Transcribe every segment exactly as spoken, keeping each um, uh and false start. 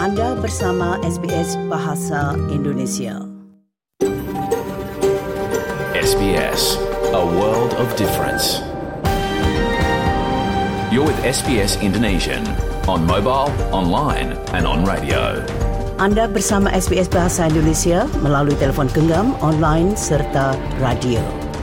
Anda bersama S B S Bahasa Indonesia. S B S, a world of difference. You're with S B S Indonesian on mobile, online and on radio. Anda bersama S B S Bahasa Indonesia melalui telefon genggam, online serta radio.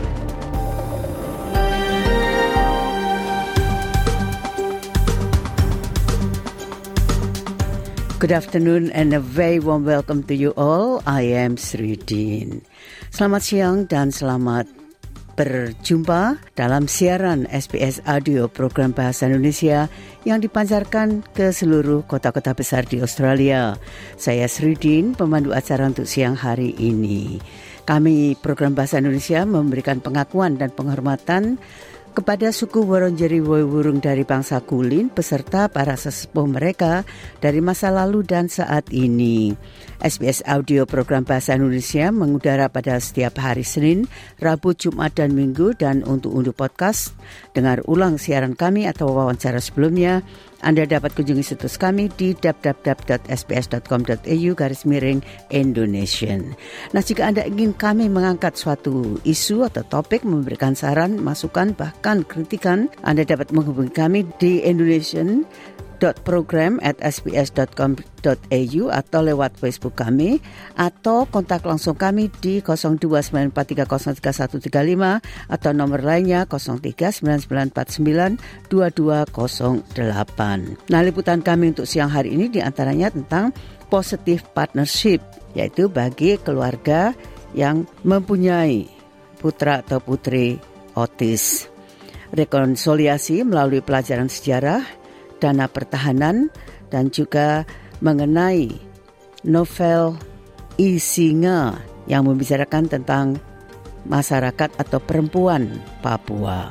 Good afternoon and a very warm welcome to you all. I am Sridin. Selamat siang dan selamat berjumpa dalam siaran S B S Audio program Bahasa Indonesia yang dipancarkan ke seluruh kota-kota besar di Australia. Saya Sridin, pemandu acara untuk siang hari ini. Kami program Bahasa Indonesia memberikan pengakuan dan penghormatan kepada suku Wurundjeri Woi-wurrung dari bangsa Kulin beserta para sesepuh mereka dari masa lalu dan saat ini. S B S Audio program Bahasa Indonesia mengudara pada setiap hari Senin, Rabu, Jumat dan Minggu, dan untuk unduh podcast, dengar ulang siaran kami atau wawancara sebelumnya, Anda dapat kunjungi situs kami di w w w dot s b s dot com dot a u garis miring Indonesian. Nah, jika Anda ingin kami mengangkat suatu isu atau topik, memberikan saran, masukan, bahkan kritikan, Anda dapat menghubungi kami di Indonesian dot program at s b s dot com dot a u atau lewat Facebook kami, atau kontak langsung kami di nol dua sembilan empat tiga nol tiga satu tiga lima atau nomor lainnya nol tiga sembilan sembilan empat sembilan dua dua nol delapan. Nah, liputan kami untuk siang hari ini diantaranya tentang positive partnership, yaitu bagi keluarga yang mempunyai putra atau putri autis, rekonsiliasi melalui pelajaran sejarah, dana pertahanan, dan juga mengenai novel Isinga yang membicarakan tentang masyarakat atau perempuan Papua.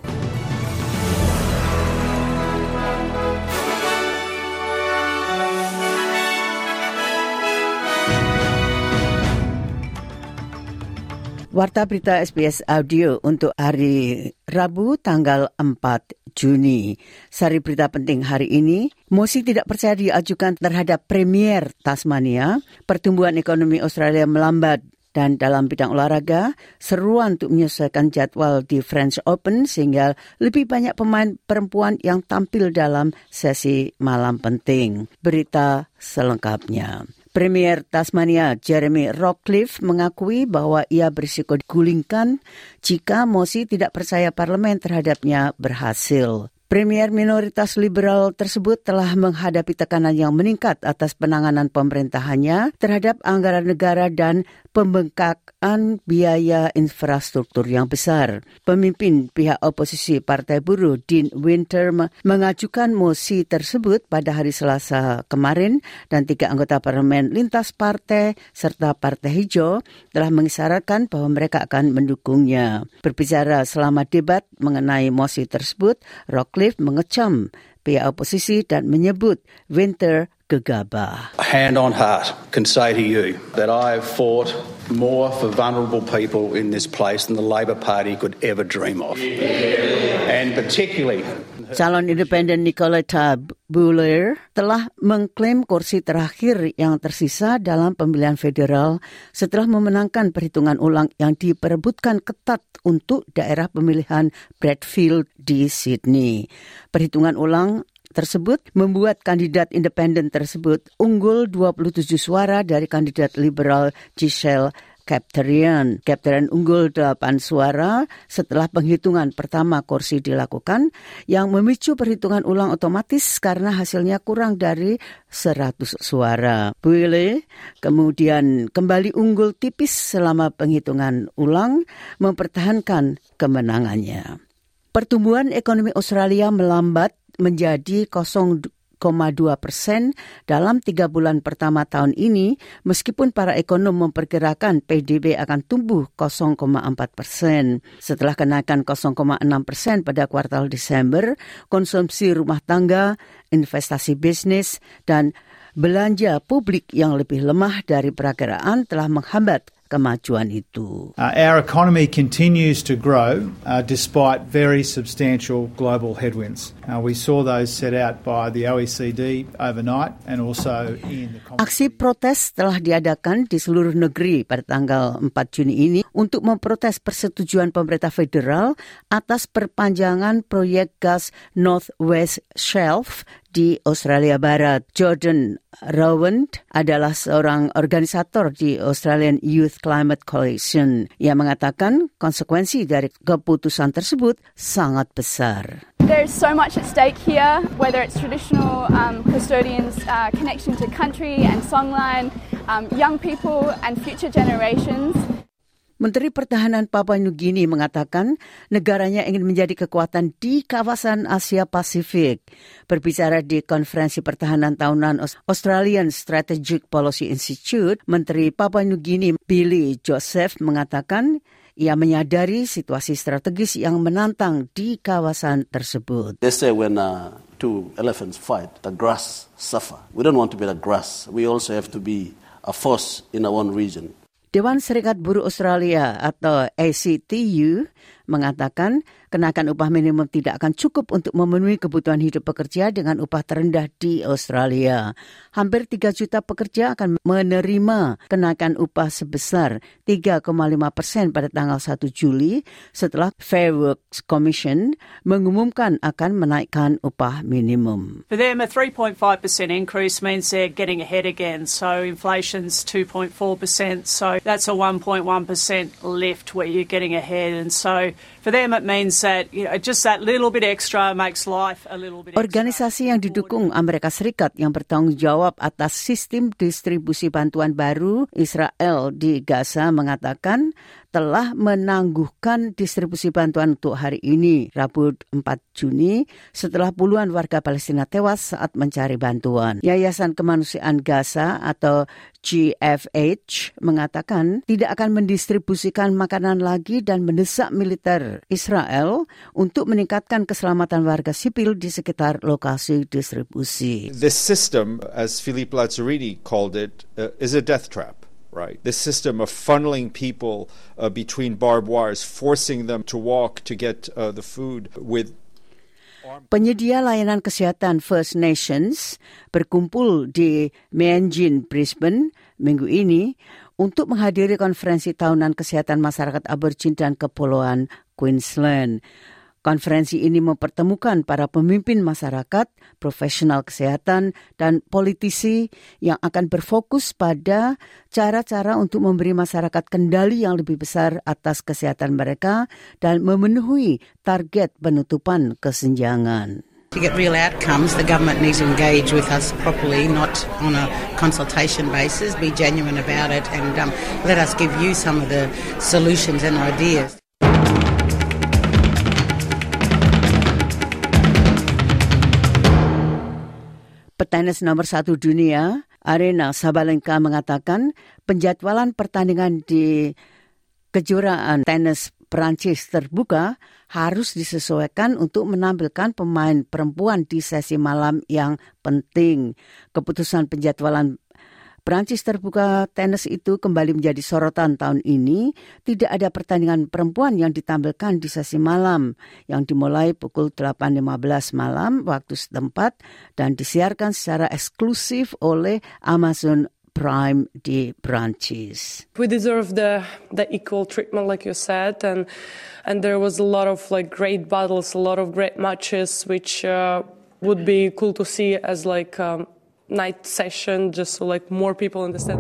Warta berita S B S Audio untuk hari Rabu tanggal empat Juni. Sari berita penting hari ini, mosi tidak percaya diajukan terhadap Premier Tasmania, pertumbuhan ekonomi Australia melambat, dan dalam bidang olahraga, seruan untuk menyesuaikan jadwal di French Open sehingga lebih banyak pemain perempuan yang tampil dalam sesi malam penting. Berita selengkapnya. Premier Tasmania Jeremy Rockliff mengakui bahwa ia berisiko digulingkan jika mosi tidak percaya parlemen terhadapnya berhasil. Premier minoritas liberal tersebut telah menghadapi tekanan yang meningkat atas penanganan pemerintahannya terhadap anggaran negara dan pembengkakan biaya infrastruktur yang besar. Pemimpin pihak oposisi Partai Buruh, Dean Winter, mengajukan mosi tersebut pada hari Selasa kemarin, dan tiga anggota parlemen lintas partai serta Partai Hijau telah mengisyaratkan bahwa mereka akan mendukungnya. Berbicara selama debat mengenai mosi tersebut, Rockliff mengecam pihak oposisi dan menyebut Winter gegabah. Hand on heart can say to you that I have fought more for vulnerable people in this place than the Labor Party could ever dream of. Yeah. And particularly, calon independen Nicoletta Buller telah mengklaim kursi terakhir yang tersisa dalam pemilihan federal setelah memenangkan perhitungan ulang yang diperebutkan ketat untuk daerah pemilihan Bradfield di Sydney. Perhitungan ulang tersebut membuat kandidat independen tersebut unggul dua puluh tujuh suara dari kandidat liberal Giselle Capterian. Capterian unggul delapan suara setelah penghitungan pertama kursi dilakukan, yang memicu perhitungan ulang otomatis karena hasilnya kurang dari seratus suara. Buile kemudian kembali unggul tipis selama penghitungan ulang, mempertahankan kemenangannya. Pertumbuhan ekonomi Australia melambat menjadi nol koma dua persen dalam tiga bulan pertama tahun ini, meskipun para ekonom memperkirakan P D B akan tumbuh nol koma empat persen. Setelah kenaikan nol koma enam persen pada kuartal Desember, konsumsi rumah tangga, investasi bisnis, dan belanja publik yang lebih lemah dari perakiraan telah menghambat kemajuan itu. Uh, our economy continues to grow uh, despite very substantial global headwinds. Uh, we saw those set out by the O E C D overnight and also in the... Aksi protes telah diadakan di seluruh negeri pada tanggal empat Juni ini untuk memprotes persetujuan pemerintah federal atas perpanjangan proyek gas North West Shelf di Australia Barat. Jordan Rowand adalah seorang organisator di Australian Youth Climate Coalition. Ia mengatakan konsekuensi dari keputusan tersebut sangat besar. There's so much at stake here, whether it's traditional um, custodians' uh, connection to country and songline, um, young people and future generations. Menteri Pertahanan Papua New Guinea mengatakan negaranya ingin menjadi kekuatan di kawasan Asia Pasifik. Berbicara di konferensi pertahanan tahunan Australian Strategic Policy Institute, Menteri Papua New Guinea Billy Joseph mengatakan ia menyadari situasi strategis yang menantang di kawasan tersebut. They say when uh, two elephants fight, the grass suffer. We don't want to be the grass. We also have to be a force in our own region. Dewan Serikat Buruh Australia atau A C T U mengatakan kenaikan upah minimum tidak akan cukup untuk memenuhi kebutuhan hidup pekerja dengan upah terendah di Australia. Hampir tiga juta pekerja akan menerima kenaikan upah sebesar tiga koma lima persen pada tanggal satu Juli setelah Fair Work Commission mengumumkan akan menaikkan upah minimum. For them, a three point five percent increase means they're getting ahead again. So inflation's two point four percent. So that's a one point one percent lift where you're getting ahead. And so for them it means that, you know, just that little bit extra makes life a little bit extra. Organisasi yang didukung Amerika Serikat yang bertanggung jawab atas sistem distribusi bantuan baru Israel di Gaza mengatakan telah menangguhkan distribusi bantuan untuk hari ini, Rabu empat Juni, setelah puluhan warga Palestina tewas saat mencari bantuan. Yayasan Kemanusiaan Gaza atau G F H mengatakan tidak akan mendistribusikan makanan lagi dan mendesak militer Israel untuk meningkatkan keselamatan warga sipil di sekitar lokasi distribusi. This system, as Philippe Lazzarini called it, uh, is a death trap. Right. This system of funneling people uh, between barbed wires, forcing them to walk to get uh, the food with... Penyedia layanan kesehatan First Nations berkumpul di Meanjin, Brisbane, minggu ini untuk menghadiri konferensi tahunan kesehatan masyarakat Aborigin dan Kepulauan Queensland. Konferensi ini mempertemukan para pemimpin masyarakat, profesional kesehatan, dan politisi yang akan berfokus pada cara-cara untuk memberi masyarakat kendali yang lebih besar atas kesehatan mereka dan memenuhi target penutupan kesenjangan. To get real outcomes, the government needs to engage with us properly, not on a consultation basis, be genuine about it, and um, let us give you some of the solutions and ideas. Petenis nomor satu dunia, Aryna Sabalenka mengatakan penjadwalan pertandingan di kejuaraan tenis Perancis terbuka harus disesuaikan untuk menampilkan pemain perempuan di sesi malam yang penting. Keputusan penjadwalan Perancis terbuka tenis itu kembali menjadi sorotan tahun ini. Tidak ada pertandingan perempuan yang ditampilkan di sesi malam yang dimulai pukul delapan lima belas malam waktu setempat dan disiarkan secara eksklusif oleh Amazon Prime di Perancis. We deserve the the equal treatment, like you said, and and there was a lot of like great battles, a lot of great matches, which uh, would be cool to see as like um, night session, just so like more people understand.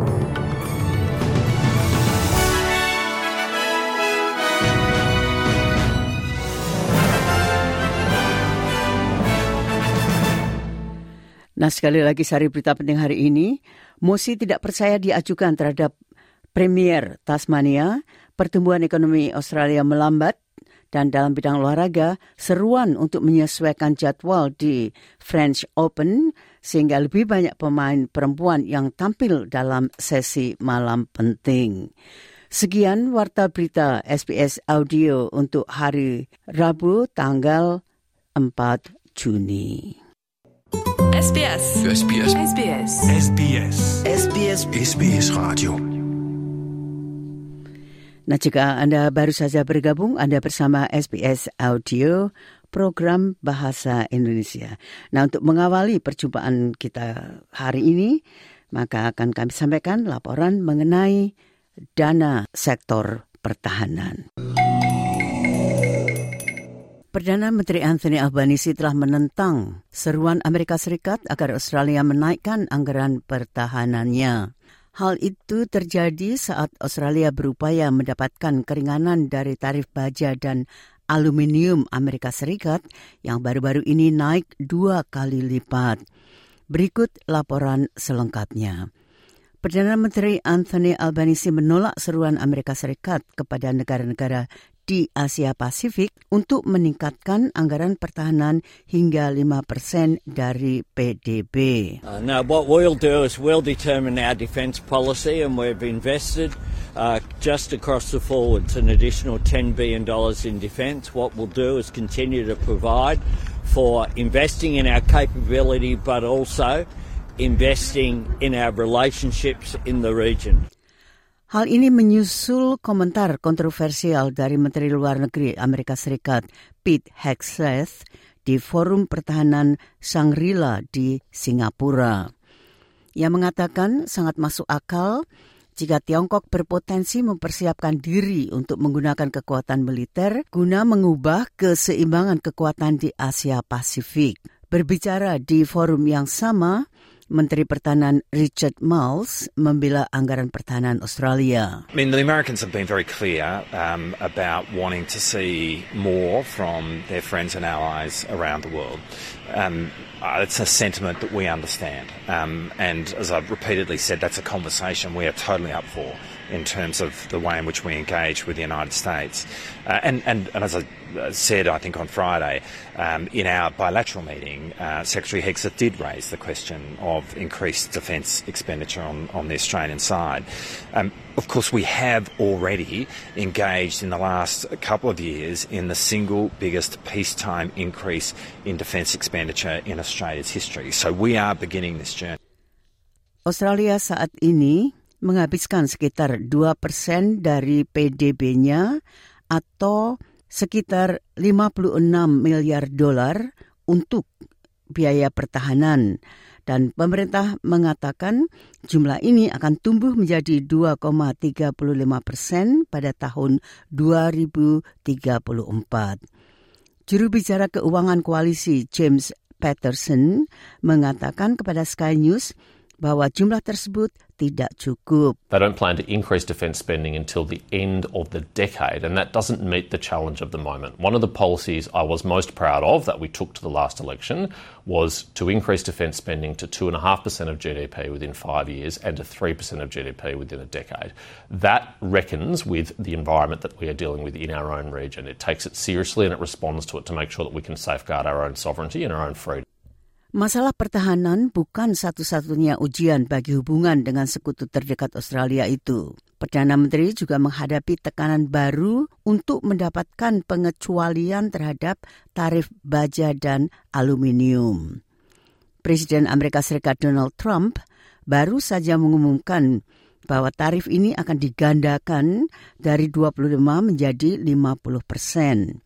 Nah, sekali lagi sari berita penting hari ini, mosi tidak percaya diajukan terhadap Premier Tasmania, pertumbuhan ekonomi Australia melambat, dan dalam bidang olahraga, seruan untuk menyesuaikan jadwal di French Open sehingga lebih banyak pemain perempuan yang tampil dalam sesi malam penting. Sekian warta berita S B S Audio untuk hari Rabu tanggal empat Juni. S B S. S B S. S B S. S B S. S B S. S B S Radio. Nah, jika Anda baru saja bergabung, Anda bersama S B S Audio, program Bahasa Indonesia. Nah, untuk mengawali perjumpaan kita hari ini, maka akan kami sampaikan laporan mengenai dana sektor pertahanan. Perdana Menteri Anthony Albanese telah menentang seruan Amerika Serikat agar Australia menaikkan anggaran pertahanannya. Hal itu terjadi saat Australia berupaya mendapatkan keringanan dari tarif baja dan aluminium Amerika Serikat yang baru-baru ini naik dua kali lipat. Berikut laporan selengkapnya. Perdana Menteri Anthony Albanese menolak seruan Amerika Serikat kepada negara-negara di Asia Pasifik untuk meningkatkan anggaran pertahanan hingga lima persen dari P D B. Uh, now, what we'll do is we'll determine our defence policy, and we've invested uh, just across the forwards an additional ten billion dollars in defence. What we'll do is continue to provide for investing in our capability, but also investing in our relationships in the region. Hal ini menyusul komentar kontroversial dari Menteri Luar Negeri Amerika Serikat Pete Hegseth di Forum Pertahanan Shangri-La di Singapura. Ia mengatakan sangat masuk akal jika Tiongkok berpotensi mempersiapkan diri untuk menggunakan kekuatan militer guna mengubah keseimbangan kekuatan di Asia Pasifik. Berbicara di forum yang sama, Menteri Pertahanan Richard Marles membela anggaran pertahanan Australia. I mean, the Americans have been very clear um, about wanting to see more from their friends and allies around the world. Um, uh, it's a sentiment that we understand. Um, and as I've repeatedly said, that's a conversation we are totally up for in terms of the way in which we engage with the United States. Uh, and, and, and as I said, I think on Friday, um, in our bilateral meeting, uh, Secretary Hegseth did raise the question of increased defence expenditure on, on the Australian side. Um, of course, we have already engaged in the last couple of years in the single biggest peacetime increase in defence expenditure in Australia's history. So we are beginning this journey. Australia saat ini menghabiskan sekitar dua persen dari P D B-nya atau sekitar lima puluh enam miliar dolar untuk biaya pertahanan. Dan pemerintah mengatakan jumlah ini akan tumbuh menjadi dua koma tiga lima persen pada tahun dua ribu tiga puluh empat. Juru bicara keuangan koalisi James Patterson mengatakan kepada Sky News bahwa jumlah tersebut tidak cukup. They don't plan to increase defence spending until the end of the decade, and that doesn't meet the challenge of the moment. One of the policies I was most proud of that we took to the last election was to increase defence spending to two point five percent of G D P within five years and to three percent of G D P within a decade. That reckons with the environment that we are dealing with in our own region. It takes it seriously and it responds to it to make sure that we can safeguard our own sovereignty and our own freedom. Masalah pertahanan bukan satu-satunya ujian bagi hubungan dengan sekutu terdekat Australia itu. Perdana Menteri juga menghadapi tekanan baru untuk mendapatkan pengecualian terhadap tarif baja dan aluminium. Presiden Amerika Serikat Donald Trump baru saja mengumumkan bahwa tarif ini akan digandakan dari dua puluh lima menjadi lima puluh persen.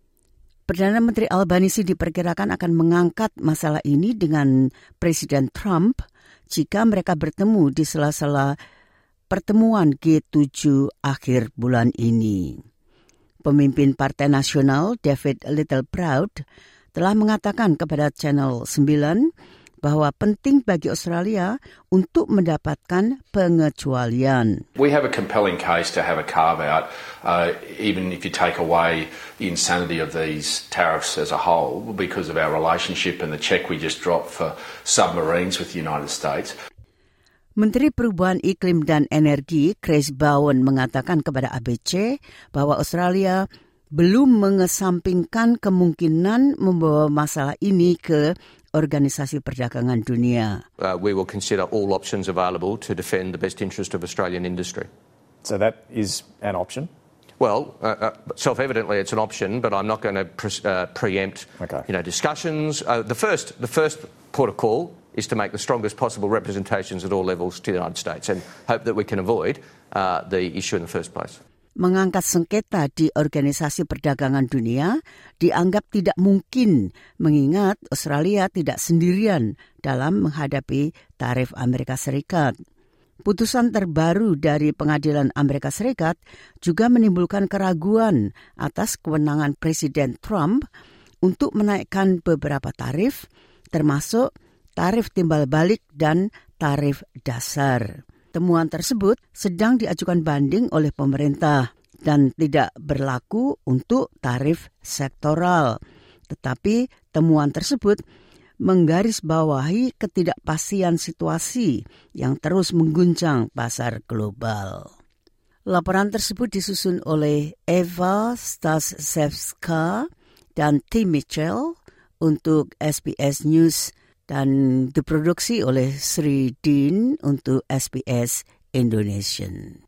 Perdana Menteri Albanese diperkirakan akan mengangkat masalah ini dengan Presiden Trump jika mereka bertemu di sela-sela pertemuan G tujuh akhir bulan ini. Pemimpin Partai Nasional David Littleproud telah mengatakan kepada Channel sembilan bahwa penting bagi Australia untuk mendapatkan pengecualian. We have a compelling case to have a carve-out, uh, even if you take away the insanity of these tariffs as a whole, because of our relationship and the check we just dropped for submarines with the United States. Menteri Perubahan Iklim dan Energi Chris Bowen mengatakan kepada A B C bahwa Australia belum mengesampingkan kemungkinan membawa masalah ini ke Organisasi Perdagangan Dunia. Uh, we will consider all options available to defend the best interest of Australian industry. So that is an option? Well, uh, uh, self-evidently it's an option, but I'm not going to pre- uh, preempt okay. you know, discussions. Uh, the first the first port of call is to make the strongest possible representations at all levels to the United States and hope that we can avoid uh, the issue in the first place. mengangkat sengketa di Organisasi Perdagangan Dunia dianggap tidak mungkin mengingat Australia tidak sendirian dalam menghadapi tarif Amerika Serikat. Putusan terbaru dari Pengadilan Amerika Serikat juga menimbulkan keraguan atas kewenangan Presiden Trump untuk menaikkan beberapa tarif, termasuk tarif timbal balik dan tarif dasar. Temuan tersebut sedang diajukan banding oleh pemerintah dan tidak berlaku untuk tarif sektoral. Tetapi temuan tersebut menggarisbawahi ketidakpastian situasi yang terus mengguncang pasar global. Laporan tersebut disusun oleh Eva Stasevska dan Tim Mitchell untuk S B S News dan diproduksi oleh Sri Dean untuk S B S Indonesian.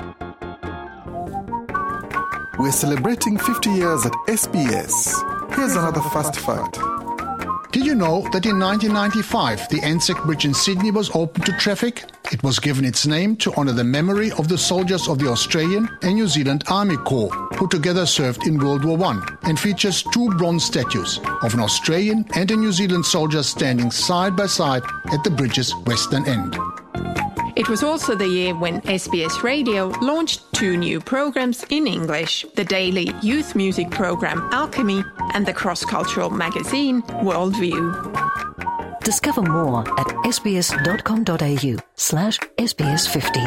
We're celebrating fifty years at S B S. Here's another fast fact. Did you know that in nineteen ninety-five, the Anzac Bridge in Sydney was opened to traffic? It was given its name to honour the memory of the soldiers of the Australian and New Zealand Army Corps, who together served in World War One, and features two bronze statues of an Australian and a New Zealand soldier standing side by side at the bridge's western end. It was also the year when S B S Radio launched two new programs in English, the daily youth music program Alchemy and the cross-cultural magazine Worldview. Discover more at sbs.com.au slash sbs50.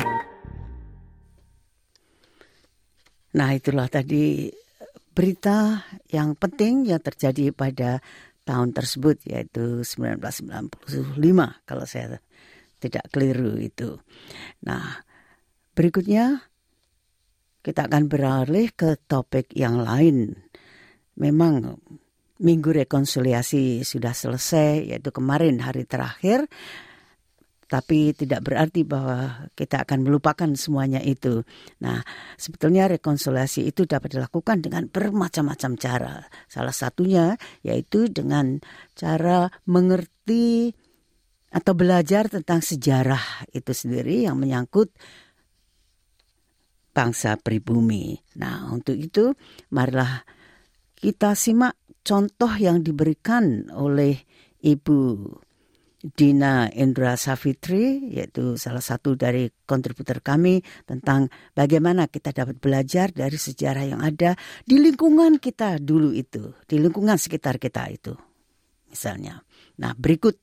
Nah, itulah tadi berita yang penting yang terjadi pada tahun tersebut, yaitu sembilan belas sembilan puluh lima kalau saya tidak keliru itu. Nah, berikutnya kita akan beralih ke topik yang lain. Memang Minggu Rekonsiliasi sudah selesai, yaitu kemarin hari terakhir. Tapi tidak berarti bahwa kita akan melupakan semuanya itu. Nah, sebetulnya rekonsiliasi itu dapat dilakukan dengan bermacam-macam cara. Salah satunya yaitu dengan cara mengerti atau belajar tentang sejarah itu sendiri yang menyangkut bangsa pribumi. Nah, untuk itu marilah kita simak contoh yang diberikan oleh Ibu Dina Indra Savitri, yaitu salah satu dari kontributor kami, tentang bagaimana kita dapat belajar dari sejarah yang ada di lingkungan kita dulu itu, di lingkungan sekitar kita itu, misalnya. Nah, berikut.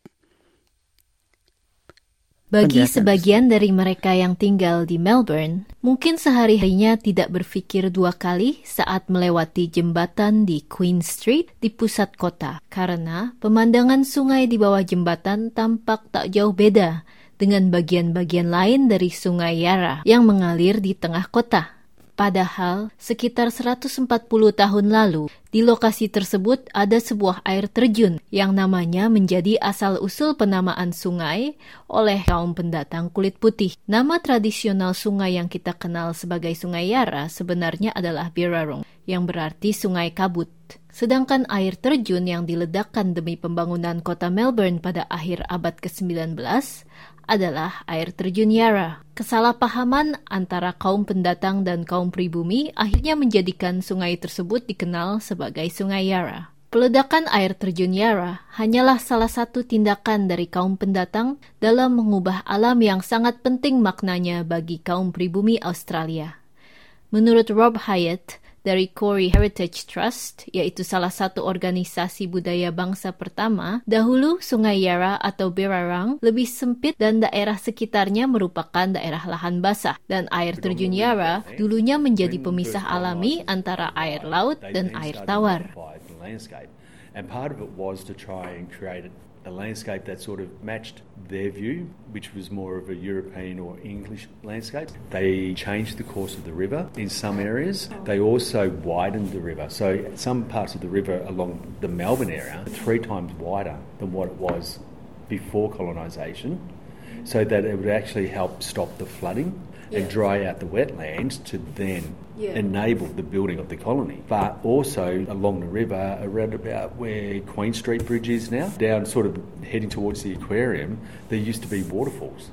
Bagi sebagian dari mereka yang tinggal di Melbourne, mungkin sehari-harinya tidak berpikir dua kali saat melewati jembatan di Queen Street di pusat kota, karena pemandangan sungai di bawah jembatan tampak tak jauh beda dengan bagian-bagian lain dari Sungai Yarra yang mengalir di tengah kota. Padahal, sekitar seratus empat puluh tahun lalu, di lokasi tersebut ada sebuah air terjun yang namanya menjadi asal-usul penamaan sungai oleh kaum pendatang kulit putih. Nama tradisional sungai yang kita kenal sebagai Sungai Yarra sebenarnya adalah Birrarung, yang berarti sungai kabut. Sedangkan air terjun yang diledakkan demi pembangunan kota Melbourne pada akhir abad ke sembilan belas adalah air terjun Yarra. Kesalahpahaman antara kaum pendatang dan kaum pribumi akhirnya menjadikan sungai tersebut dikenal sebagai Sungai Yarra. Peledakan air terjun Yarra hanyalah salah satu tindakan dari kaum pendatang dalam mengubah alam yang sangat penting maknanya bagi kaum pribumi Australia. Menurut Rob Hyatt dari Koori Heritage Trust, yaitu salah satu organisasi budaya bangsa pertama, dahulu Sungai Yarra atau Birrarung lebih sempit dan daerah sekitarnya merupakan daerah lahan basah, dan air terjun Yarra dulunya menjadi pemisah alami antara air laut dan air tawar. And part of it was to try and create a landscape that sort of matched their view, which was more of a European or English landscape. They changed the course of the river in some areas. They also widened the river. So some parts of the river along the Melbourne area are three times wider than what it was before colonisation, so that it would actually help stop the flooding and dry out the wetlands to then yeah. enable the building of the colony. But also along the river, around about where Queen Street Bridge is now, down sort of heading towards the aquarium, there used to be waterfalls.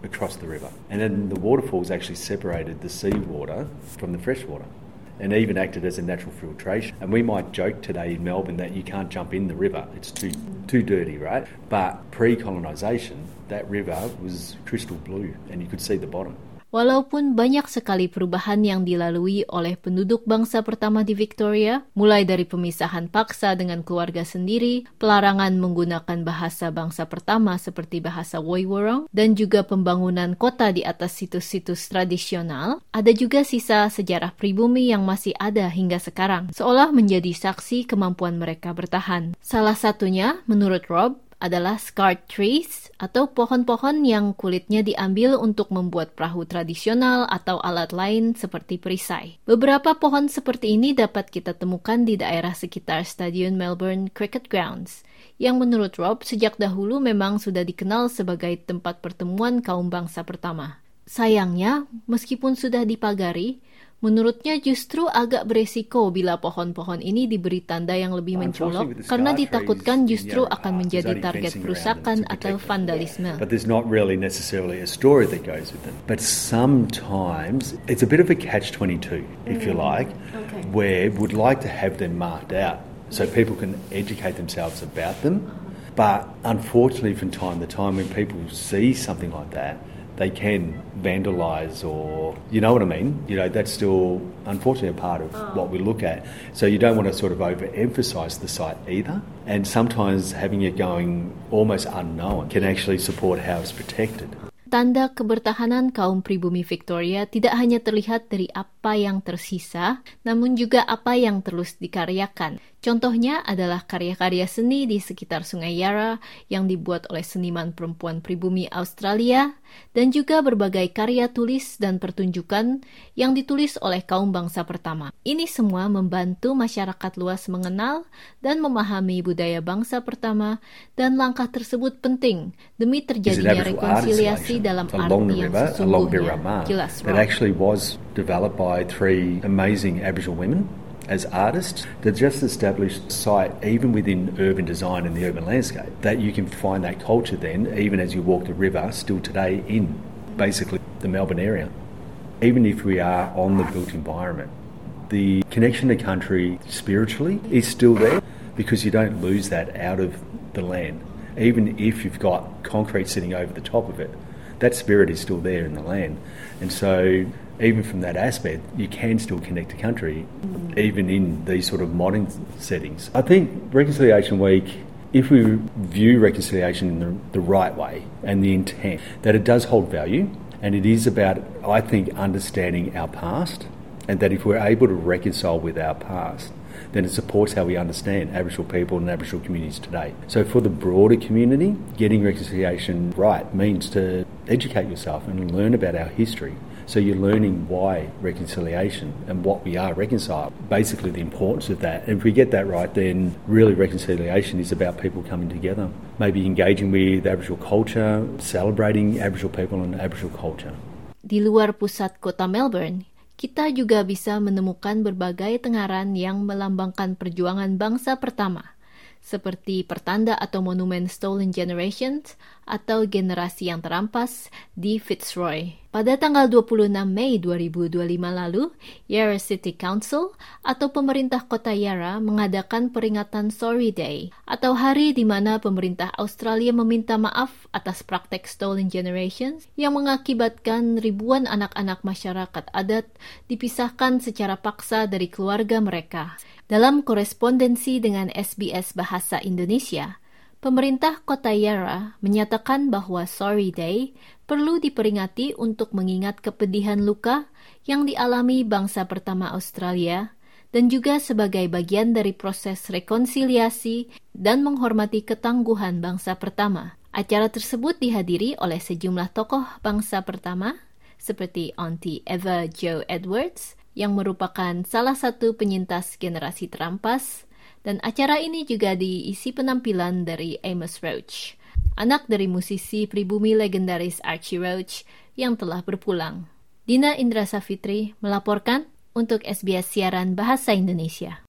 across the river. And then the waterfalls actually separated the seawater from the fresh water and even acted as a natural filtration. And we might joke today in Melbourne that you can't jump in the river, it's too too dirty, right? But pre-colonisation, that river was crystal blue and you could see the bottom. Walaupun banyak sekali perubahan yang dilalui oleh penduduk bangsa pertama di Victoria, mulai dari pemisahan paksa dengan keluarga sendiri, pelarangan menggunakan bahasa bangsa pertama seperti bahasa Woiwurrung, dan juga pembangunan kota di atas situs-situs tradisional, ada juga sisa sejarah pribumi yang masih ada hingga sekarang, seolah menjadi saksi kemampuan mereka bertahan. Salah satunya, menurut Rob, adalah scarred trees atau pohon-pohon yang kulitnya diambil untuk membuat perahu tradisional atau alat lain seperti perisai. Beberapa pohon seperti ini dapat kita temukan di daerah sekitar Stadion Melbourne Cricket Grounds, yang menurut Rob sejak dahulu memang sudah dikenal sebagai tempat pertemuan kaum bangsa pertama. Sayangnya, meskipun sudah dipagari, menurutnya justru agak beresiko bila pohon-pohon ini diberi tanda yang lebih mencolok karena ditakutkan justru akan menjadi target perusakan atau vandalisme. But there's not really necessarily a story that goes with them. But sometimes it's a bit of a catch twenty-two, if you like, okay. where we'd like to have them marked out so people can educate themselves about them. But unfortunately from time to time when people see something like that, they can vandalise or, you know what I mean? You know, that's still unfortunately a part of oh. what we look at. So you don't want to sort of overemphasise the site either. And sometimes having it going almost unknown can actually support how it's protected. Tanda kebertahanan kaum pribumi Victoria tidak hanya terlihat dari apa yang tersisa, namun juga apa yang terus dikaryakan. Contohnya adalah karya-karya seni di sekitar Sungai Yarra yang dibuat oleh seniman perempuan pribumi Australia, dan juga berbagai karya tulis dan pertunjukan yang ditulis oleh kaum bangsa pertama. Ini semua membantu masyarakat luas mengenal dan memahami budaya bangsa pertama, dan langkah tersebut penting demi terjadinya rekonsiliasi dalam arti yang sesungguhnya. Jelas, that actually was developed by three amazing Aboriginal women as artists that just established a site even within urban design and the urban landscape, that you can find that culture then, even as you walk the river, still today in basically the Melbourne area. Even if we are on the built environment, the connection to country spiritually is still there because you don't lose that out of the land. Even if you've got concrete sitting over the top of it, that spirit is still there in the land. And so even from that aspect, you can still connect to country, mm. even in these sort of modern settings. I think Reconciliation Week, if we view reconciliation in the, the right way and the intent, that it does hold value, and it is about, I think, understanding our past, and that if we're able to reconcile with our past, then it supports how we understand Aboriginal people and Aboriginal communities today. So for the broader community, getting reconciliation right means to educate yourself and learn about our history. So you're learning why reconciliation and what we are reconciled, basically the importance of that. And if we get that right, then really reconciliation is about people coming together, maybe engaging with Aboriginal culture, celebrating Aboriginal people and Aboriginal culture. Di luar pusat kota Melbourne, kita juga bisa menemukan berbagai tenggaran yang melambangkan perjuangan bangsa pertama, seperti pertanda atau monumen Stolen Generations atau generasi yang terampas di Fitzroy. Pada tanggal dua puluh enam Mei dua ribu dua puluh lima lalu, Yarra City Council atau pemerintah kota Yarra mengadakan peringatan Sorry Day, atau hari di mana pemerintah Australia meminta maaf atas praktek Stolen Generations yang mengakibatkan ribuan anak-anak masyarakat adat dipisahkan secara paksa dari keluarga mereka. Dalam korespondensi dengan S B S Bahasa Indonesia, pemerintah kota Yarra menyatakan bahwa Sorry Day perlu diperingati untuk mengingat kepedihan luka yang dialami bangsa pertama Australia dan juga sebagai bagian dari proses rekonsiliasi dan menghormati ketangguhan bangsa pertama. Acara tersebut dihadiri oleh sejumlah tokoh bangsa pertama seperti Auntie Eva Jo Edwards yang merupakan salah satu penyintas generasi terampas, dan acara ini juga diisi penampilan dari Amos Roach, anak dari musisi pribumi legendaris Archie Roach yang telah berpulang. Dina Indra Safitri melaporkan untuk S B S Siaran Bahasa Indonesia.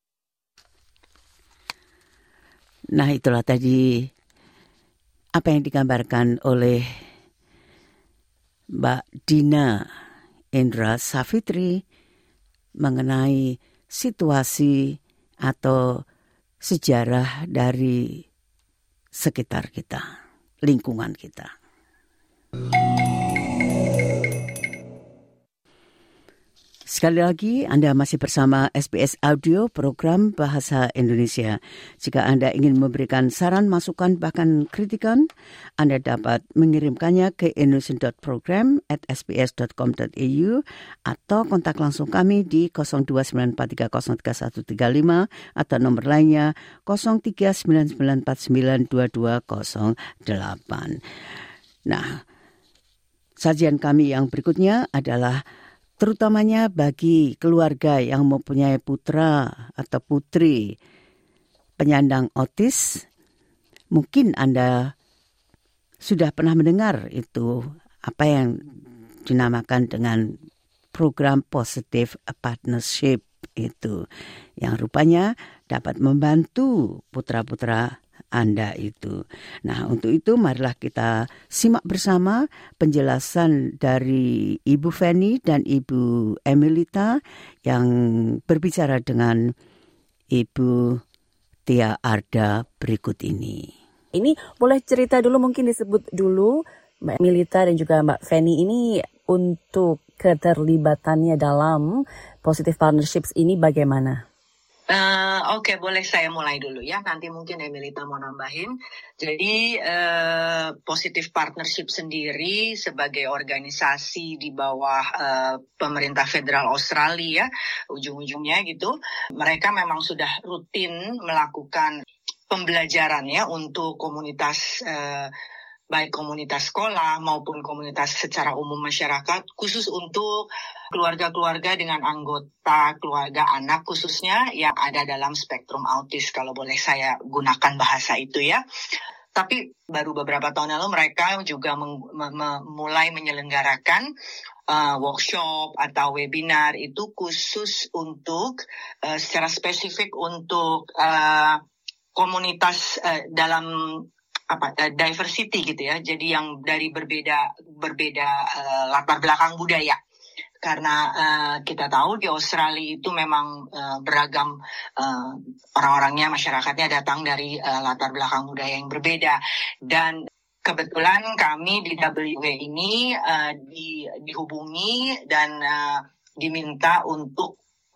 Nah, itulah tadi apa yang digambarkan oleh Mbak Dina Indra Safitri mengenai situasi atau sejarah dari sekitar kita, lingkungan kita. Sekali lagi, Anda masih bersama S B S Audio, program Bahasa Indonesia. Jika Anda ingin memberikan saran, masukan, bahkan kritikan, Anda dapat mengirimkannya ke indonesian dot program at s b s dot com dot a u atau kontak langsung kami di nol dua sembilan empat tiga nol tiga satu tiga lima atau nomor lainnya nol tiga sembilan sembilan empat sembilan dua dua nol delapan. Nah, sajian kami yang berikutnya adalah terutamanya bagi keluarga yang mempunyai putra atau putri penyandang autis. Mungkin Anda sudah pernah mendengar itu, apa yang dinamakan dengan program Positive Partnership itu, yang rupanya dapat membantu putra-putra Anda itu. Nah, untuk itu marilah kita simak bersama penjelasan dari Ibu Fanny dan Ibu Emilita yang berbicara dengan Ibu Tia Arda berikut ini. Ini boleh cerita dulu, mungkin disebut dulu Mbak Emilita dan juga Mbak Fanny ini untuk keterlibatannya dalam Positive Partnerships ini bagaimana? Uh, Oke, okay, boleh saya mulai dulu ya. Nanti mungkin Emilita mau nambahin. Jadi uh, Positive Partnership sendiri sebagai organisasi di bawah uh, pemerintah federal Australia, ujung-ujungnya gitu, mereka memang sudah rutin melakukan pembelajaran ya untuk komunitas uh, baik komunitas sekolah maupun komunitas secara umum masyarakat, khusus untuk keluarga-keluarga dengan anggota keluarga anak khususnya yang ada dalam spektrum autis, kalau boleh saya gunakan bahasa itu ya. Tapi baru beberapa tahun lalu mereka juga meng- mem- mulai menyelenggarakan uh, workshop atau webinar itu khusus untuk uh, secara spesifik untuk uh, komunitas uh, dalam apa diversity gitu ya, jadi yang dari berbeda berbeda uh, latar belakang budaya, karena uh, kita tahu di Australia itu memang uh, beragam uh, orang-orangnya, masyarakatnya datang dari uh, latar belakang budaya yang berbeda, dan kebetulan kami di W A ini uh, di, dihubungi dan uh, diminta untuk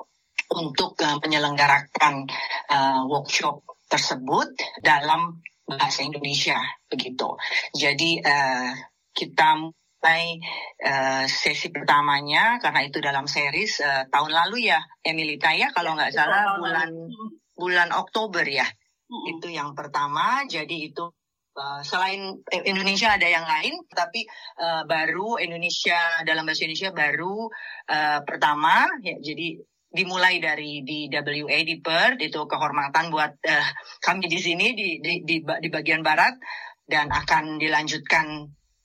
untuk uh, menyelenggarakan uh, workshop tersebut dalam bahasa Indonesia begitu. Jadi uh, kita mulai uh, sesi pertamanya karena itu dalam series uh, tahun lalu ya, Emilita ya, kalau nggak salah bulan bulan Oktober ya. Mm-hmm. Itu yang pertama. Jadi itu uh, selain Indonesia ada yang lain, tapi uh, baru Indonesia dalam bahasa Indonesia baru uh, pertama ya. Jadi dimulai dari di W A di Perth, itu kehormatan buat uh, kami di sini di, di di di bagian barat, dan akan dilanjutkan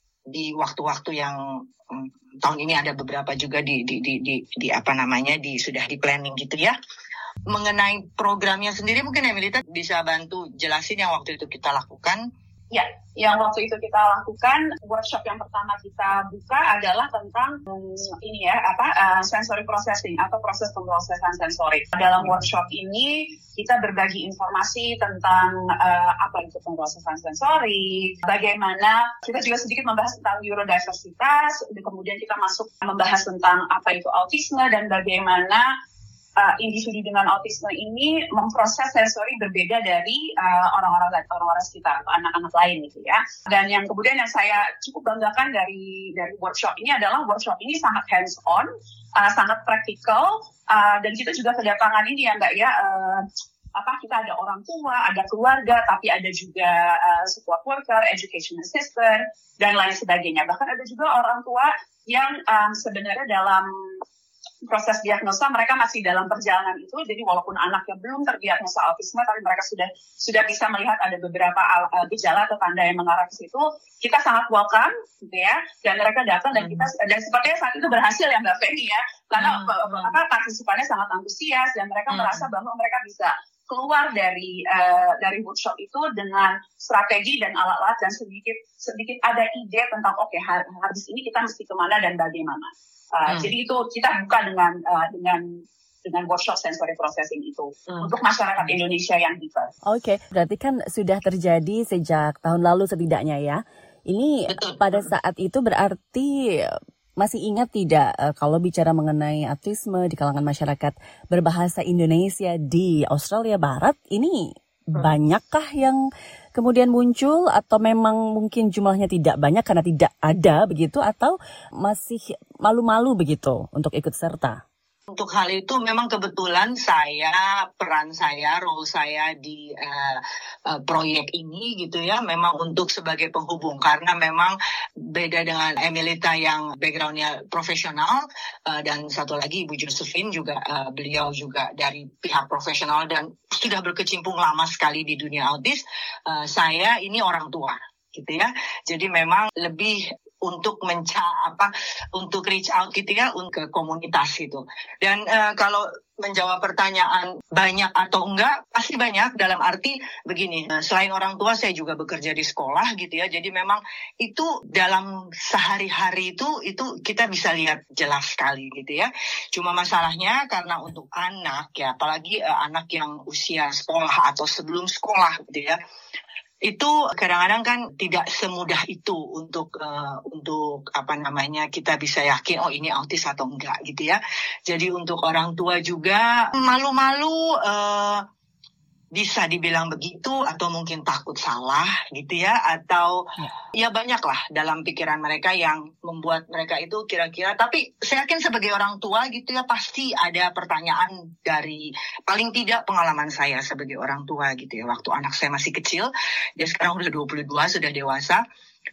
di waktu-waktu yang um, tahun ini ada beberapa juga di di di di, di apa namanya di sudah di planning gitu ya. Mengenai programnya sendiri mungkin Emilita bisa bantu jelasin yang waktu itu kita lakukan. Ya, yang waktu itu kita lakukan, workshop yang pertama kita buka adalah tentang um, ini ya, apa uh, sensory processing atau proses pemrosesan sensori. Dalam workshop ini kita berbagi informasi tentang uh, apa itu pemrosesan sensori, bagaimana kita juga sedikit membahas tentang neurodiversitas, kemudian kita masuk membahas tentang apa itu autisme dan bagaimana Uh, individu dengan autisme ini memproses sensori berbeda dari uh, orang-orang orang-orang sekitar atau anak-anak lain gitu ya. Dan yang kemudian yang saya cukup banggakan dari dari workshop ini adalah workshop ini sangat hands on, uh, sangat praktikal, uh, dan kita juga kedatangan ini ya enggak ya uh, apa kita ada orang tua, ada keluarga, tapi ada juga uh, support worker, education assistant dan lain sebagainya. Bahkan ada juga orang tua yang um, sebenarnya dalam proses diagnosa mereka masih dalam perjalanan itu, jadi walaupun anaknya belum terdiagnosa autisme, tapi mereka sudah sudah bisa melihat ada beberapa uh, gejala atau tanda yang mengarah ke situ. Kita sangat welcome, gitu ya, dan mereka datang dan kita dan sepertinya saat itu berhasil ya Mbak Fanny ya, karena hmm. apa partisipannya sangat antusias dan mereka hmm. merasa bahwa mereka bisa keluar dari uh, dari workshop itu dengan strategi dan alat-alat dan sedikit sedikit ada ide tentang oke okay, habis ini kita mesti kemana dan bagaimana. Uh, hmm. Jadi itu kita buka dengan uh, dengan dengan workshop sensory processing itu hmm. untuk masyarakat Indonesia yang diverse. Oke, okay. Berarti kan sudah terjadi sejak tahun lalu setidaknya ya. Ini Betul. Pada saat itu berarti masih ingat tidak uh, kalau bicara mengenai autisme di kalangan masyarakat berbahasa Indonesia di Australia Barat, ini hmm. banyakkah yang kemudian muncul atau memang mungkin jumlahnya tidak banyak karena tidak ada begitu atau masih malu-malu begitu untuk ikut serta? Untuk hal itu memang kebetulan saya, peran saya, role saya di uh, uh, proyek ini gitu ya, memang untuk sebagai penghubung. Karena memang beda dengan Emilita yang backgroundnya profesional, uh, dan satu lagi Ibu Josephine juga, uh, beliau juga dari pihak profesional dan sudah berkecimpung lama sekali di dunia autis. Uh, saya ini orang tua gitu ya, jadi memang lebih untuk menca apa untuk reach out gitu ya ke komunitas itu. Dan uh, kalau menjawab pertanyaan banyak atau enggak, pasti banyak dalam arti begini, selain orang tua saya juga bekerja di sekolah gitu ya. Jadi memang itu dalam sehari-hari itu itu kita bisa lihat jelas sekali gitu ya. Cuma masalahnya karena untuk anak ya, apalagi uh, anak yang usia sekolah atau sebelum sekolah gitu ya, itu kadang-kadang kan tidak semudah itu untuk uh, untuk apa namanya kita bisa yakin oh ini autis atau enggak gitu ya. Jadi untuk orang tua juga malu-malu uh, bisa dibilang begitu atau mungkin takut salah gitu ya, atau ya, ya banyak lah dalam pikiran mereka yang membuat mereka itu kira-kira, tapi saya yakin sebagai orang tua gitu ya pasti ada pertanyaan dari paling tidak pengalaman saya sebagai orang tua gitu ya, waktu anak saya masih kecil, dia sekarang udah dua puluh dua, sudah dewasa.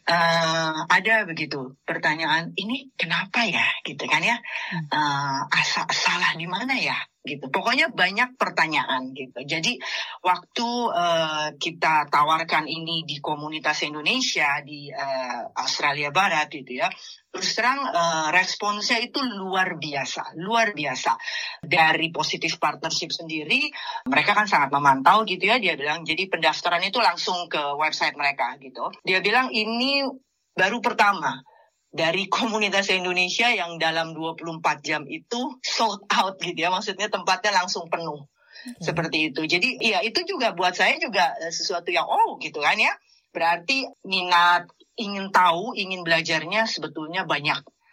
Uh, ada begitu pertanyaan, ini kenapa ya gitu kan ya, uh, asa, salah di mana ya gitu, pokoknya banyak pertanyaan gitu. Jadi waktu uh, kita tawarkan ini di komunitas Indonesia di uh, Australia Barat gitu ya, terus terang uh, responsnya itu luar biasa, luar biasa. Dari Positive Partnership sendiri, mereka kan sangat memantau gitu ya, dia bilang, jadi pendaftaran itu langsung ke website mereka gitu. Dia bilang ini baru pertama dari komunitas Indonesia yang dalam dua puluh empat jam itu sold out gitu ya, maksudnya tempatnya langsung penuh. Okay. Seperti itu. Jadi ya itu juga buat saya juga sesuatu yang oh gitu kan ya, berarti minat ingin tahu, ingin belajarnya sebetulnya banyak,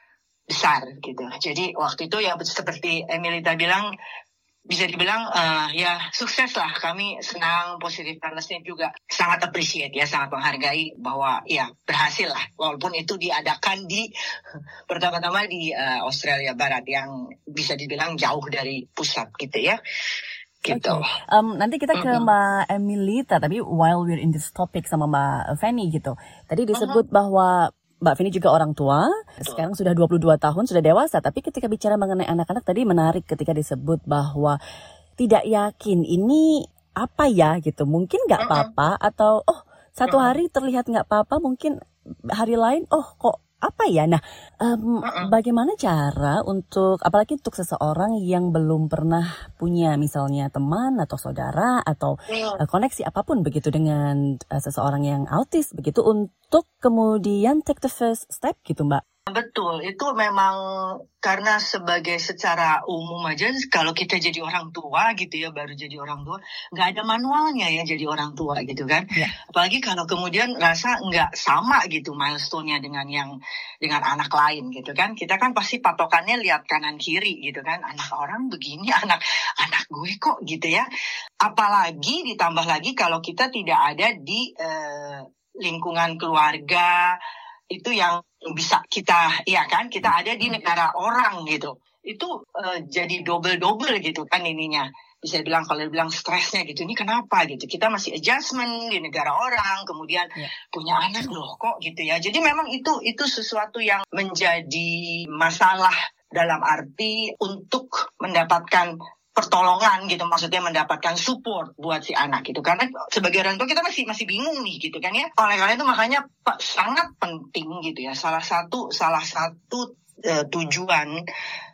besar gitu. Jadi waktu itu ya seperti Emilita bilang, bisa dibilang uh, ya sukses lah. Kami senang, Positive Partnership juga sangat appreciate ya, sangat menghargai bahwa ya berhasil lah. Walaupun itu diadakan di pertama-tama di uh, Australia Barat yang bisa dibilang jauh dari pusat gitu ya. Gitu. Okay. Um, nanti kita ke mm-hmm. Mbak Emilita, tapi while we're in this topic sama Mbak Fanny gitu. Tadi disebut mm-hmm. bahwa Mbak Fanny juga orang tua, betul. Sekarang sudah dua puluh dua tahun, sudah dewasa. Tapi ketika bicara mengenai anak-anak tadi menarik ketika disebut bahwa tidak yakin ini apa ya gitu. Mungkin nggak mm-hmm. apa-apa atau oh satu mm-hmm. hari terlihat nggak apa-apa, mungkin hari lain oh kok apa ya? Nah, um, uh-uh. bagaimana cara untuk, apalagi untuk seseorang yang belum pernah punya misalnya teman atau saudara atau uh, koneksi apapun begitu dengan uh, seseorang yang autis begitu, untuk kemudian take the first step gitu, Mbak? Betul, itu memang karena sebagai secara umum aja kalau kita jadi orang tua gitu ya, baru jadi orang tua, nggak ada manualnya ya jadi orang tua gitu kan. Ya. Apalagi kalau kemudian rasa nggak sama gitu milestone-nya dengan yang dengan anak lain gitu kan. Kita kan pasti patokannya lihat kanan kiri gitu kan. Anak orang begini, anak anak gue kok gitu ya. Apalagi ditambah lagi kalau kita tidak ada di eh, lingkungan keluarga itu yang bisa kita, ya kan, kita ada di negara orang gitu, itu uh, jadi double-double gitu kan ininya, bisa bilang kalau bilang stresnya gitu, ini kenapa gitu, kita masih adjustment di negara orang, kemudian ya. punya anak loh kok gitu ya, jadi memang itu itu sesuatu yang menjadi masalah dalam arti untuk mendapatkan pertolongan gitu, maksudnya mendapatkan support buat si anak gitu, karena sebagai orang tua kita masih masih bingung nih gitu kan ya. Oleh karena itu makanya Pak, sangat penting gitu ya, salah satu salah satu uh, tujuan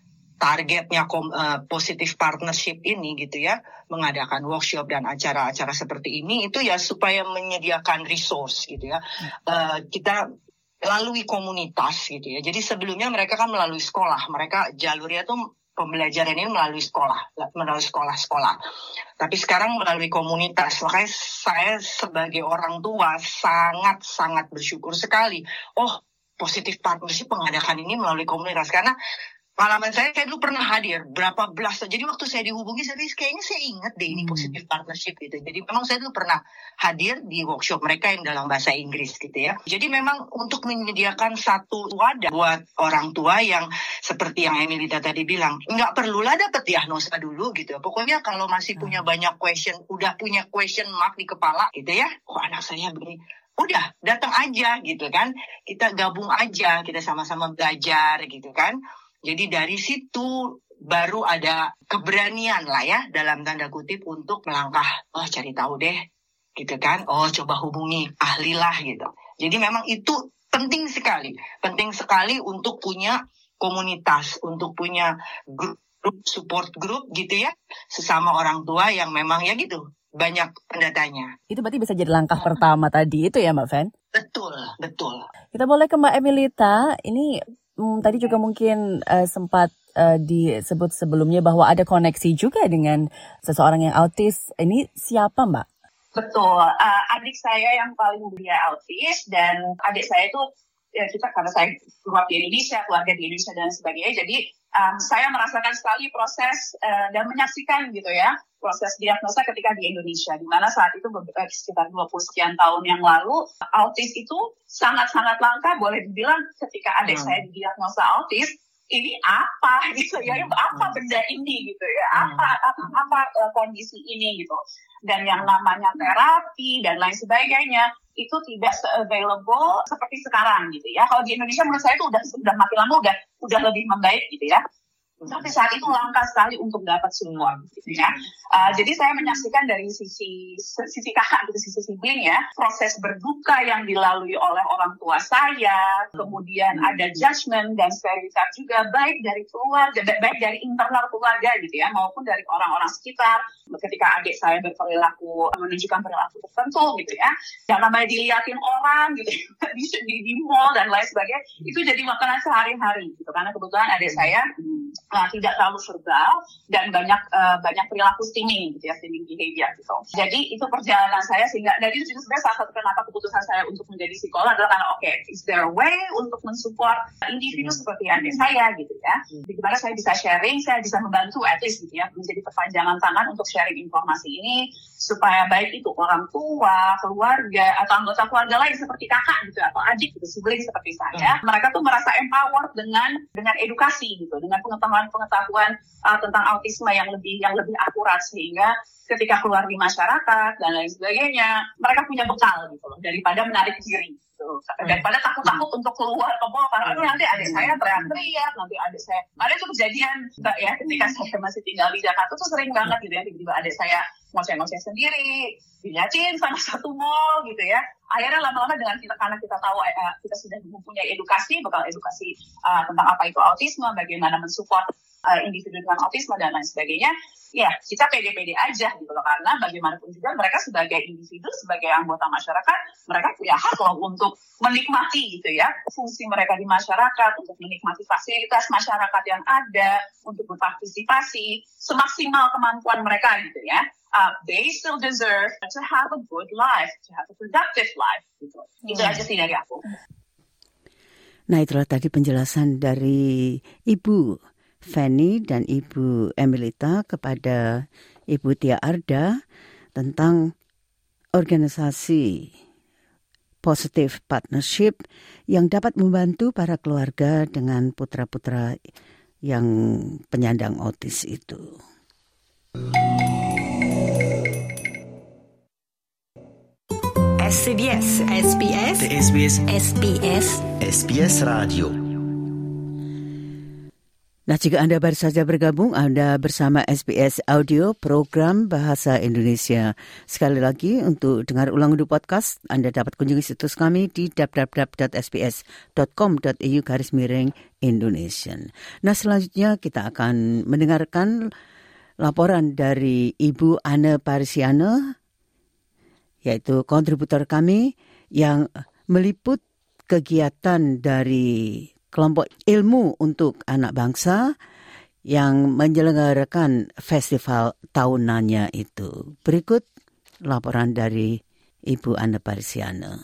targetnya kom, uh, positive partnership ini gitu ya, mengadakan workshop dan acara-acara seperti ini itu ya supaya menyediakan resource gitu ya. Uh, kita melalui komunitas gitu ya. Jadi sebelumnya mereka kan melalui sekolah, mereka jalurnya tuh pembelajaran ini melalui sekolah, melalui sekolah-sekolah. Tapi sekarang melalui komunitas. Makanya saya sebagai orang tua sangat-sangat bersyukur sekali. Oh, positive partnership mengadakan ini melalui komunitas karena pengalaman saya, saya dulu pernah hadir berapa belas. Jadi waktu saya dihubungi, saya kayaknya saya ingat deh ini positive partnership gitu. Jadi memang saya dulu pernah hadir di workshop mereka yang dalam bahasa Inggris gitu ya. Jadi memang untuk menyediakan satu wadah buat orang tua yang seperti yang Emilita tadi bilang, nggak perlulah dapat diagnosa dulu gitu. Pokoknya kalau masih punya banyak question, udah punya question mark di kepala gitu ya. Oh anak saya begini. Udah datang aja gitu kan. Kita gabung aja, kita sama-sama belajar gitu kan. Jadi dari situ baru ada keberanian lah ya dalam tanda kutip untuk melangkah, oh cari tahu deh gitu kan, oh coba hubungi ahli lah gitu. Jadi memang itu penting sekali, penting sekali untuk punya komunitas, untuk punya grup, support group gitu ya, sesama orang tua yang memang ya gitu, banyak pendatanya. Itu berarti bisa jadi langkah pertama tadi itu ya Mbak Fen? Betul, betul. Kita boleh ke Mbak Emilita, ini Hmm, tadi juga mungkin uh, sempat uh, disebut sebelumnya bahwa ada koneksi juga dengan seseorang yang autis. Ini siapa Mbak? Betul, uh, adik saya yang paling dia autis dan adik saya itu ya kita karena saya keluar di Indonesia, keluarga di Indonesia dan sebagainya. Jadi um, saya merasakan sekali proses uh, dan menyaksikan gitu ya proses diagnosa ketika di Indonesia, di mana saat itu sekitar dua puluh sekian tahun yang lalu autis itu sangat-sangat langka, boleh dibilang ketika adik hmm. saya didiagnosa autis, ini apa gitu ya, apa benda ini gitu ya, apa apa, apa uh, kondisi ini gitu. Dan yang namanya terapi dan lain sebagainya itu tidak available seperti sekarang gitu ya. Kalau di Indonesia menurut saya itu udah sudah makin lama udah udah lebih membaik gitu ya. Tapi saat itu langka sekali untuk dapat semua, gitu ya. Uh, jadi saya menyaksikan dari sisi sisi kakak, gitu, sisi sibling ya, proses berduka yang dilalui oleh orang tua saya, kemudian ada judgment dan stereotip juga baik dari keluarga, baik dari internal keluarga gitu ya, maupun dari orang-orang sekitar. Ketika adik saya berperilaku menunjukkan perilaku tertentu gitu ya, yang namanya dilihatin orang gitu di, di, di mall dan lain sebagainya, itu jadi makanan sehari-hari gitu. Karena kebetulan adik saya Nah, tidak terlalu verbal dan banyak uh, banyak perilaku steaming gitu ya, steaming behavior gitu. Jadi itu perjalanan saya sehingga dari itu juga sebenarnya salah satu kenapa keputusan saya untuk menjadi psikolog adalah karena oke, okay, is there a way untuk mensupport individu hmm. seperti adik saya gitu ya. Bagaimana saya bisa sharing, saya bisa membantu at least gitu ya, menjadi perpanjangan tangan untuk sharing informasi ini supaya baik itu orang tua, keluarga atau anggota keluarga lain seperti kakak gitu atau adik gitu, sibling seperti saya, hmm. mereka tuh merasa empowered dengan dengan edukasi gitu, dengan pengetahuan-pengetahuan uh, tentang autisme yang lebih yang lebih akurat sehingga ketika keluar di masyarakat dan lain sebagainya mereka punya bekal gitu loh daripada menarik diri gitu. Daripada takut-takut untuk keluar ke mall karena nanti adik saya teriak-teriak, nanti adik saya ada itu kejadian ya ketika saya masih tinggal di Jakarta tuh sering banget gitu ya, tiba-tiba adik saya ngoceh-ngoceh sendiri, dilihatin sama satu mall gitu ya. Akhirnya lama-lama dengan kita, karena kita tahu uh, kita sudah mempunyai edukasi, bekal edukasi uh, tentang apa itu autisme, bagaimana mensupport uh, individu dengan autisme dan lain sebagainya, ya kita pede-pede aja gitu loh, karena bagaimanapun juga mereka sebagai individu, sebagai anggota masyarakat, mereka punya hak loh untuk menikmati gitu ya fungsi mereka di masyarakat, untuk menikmati fasilitas masyarakat yang ada, untuk berpartisipasi semaksimal kemampuan mereka gitu ya. Uh, they still deserve to have a good life, to have a productive life. Gitu. Itu hmm. aja sih dari aku. Nah, itulah tadi penjelasan dari Ibu Fanny dan Ibu Emilita kepada Ibu Tia Arda tentang organisasi Positive Partnership yang dapat membantu para keluarga dengan putra-putra yang penyandang autis itu. S B S, S B S, S B S, S B S, S B S Radio. Nah, jika Anda baru saja bergabung, Anda bersama S B S Audio, program Bahasa Indonesia. Sekali lagi, untuk dengar ulang di podcast, Anda dapat kunjungi situs kami di w w w dot s b s dot com dot a u garis miring Indonesian. Nah, selanjutnya kita akan mendengarkan laporan dari Ibu Anne Parisiane, yaitu kontributor kami yang meliput kegiatan dari kelompok ilmu untuk anak bangsa yang menyelenggarakan festival tahunannya itu. Berikut laporan dari Ibu Anne Parisiane.